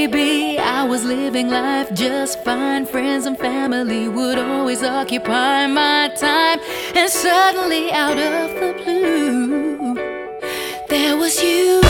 baby, I was living life just fine. Friends and family would always occupy my time. And suddenly, out of the blue, there was you.